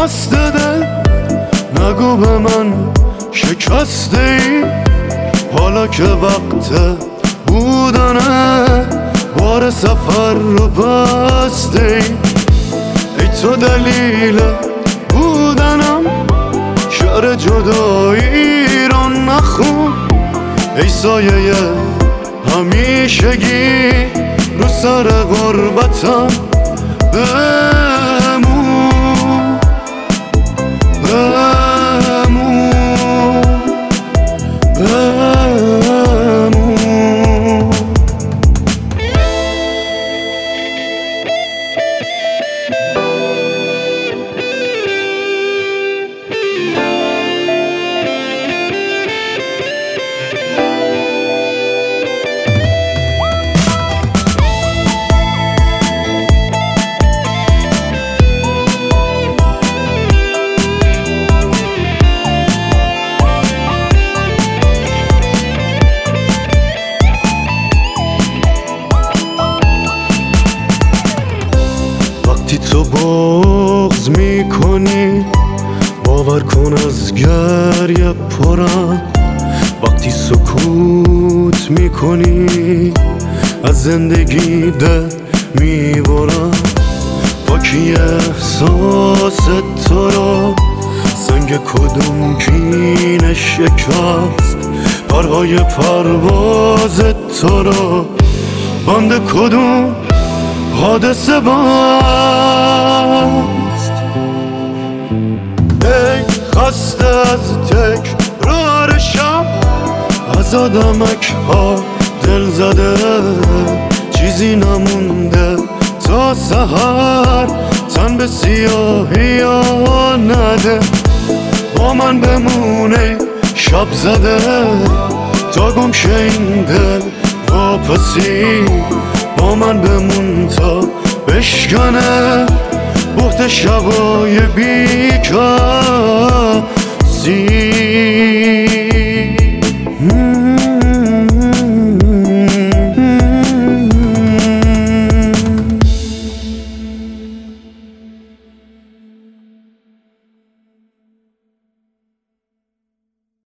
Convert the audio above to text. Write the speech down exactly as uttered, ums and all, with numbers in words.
خسته ده نگو به من شکسته ای، حالا که وقت بودنه بار سفر رو بسته ای. ای تو دلیل بودنم، شعر جدایی رو نخون. ای سایه همیشگی رو سر غربتم بمون بمون بمون. وقتی تو بغض میکنی باور کن از گریه پرم، وقتی سکوت میکنی از زندگی دل میبرم. پاکی احساس تو را سنگ کدوم کینه شکست، پرهای پرواز تو را بند کدوم حادثه باست. ای خسته از تکرار شب، از آدمک ها دل زده، چیزی نمونده تا سحر، تن به سیاهی ها نده. با من بمونه شب زده تا گم شه این دل واپسی. با من بمون تا بشکنه بحت شبای بیکسی.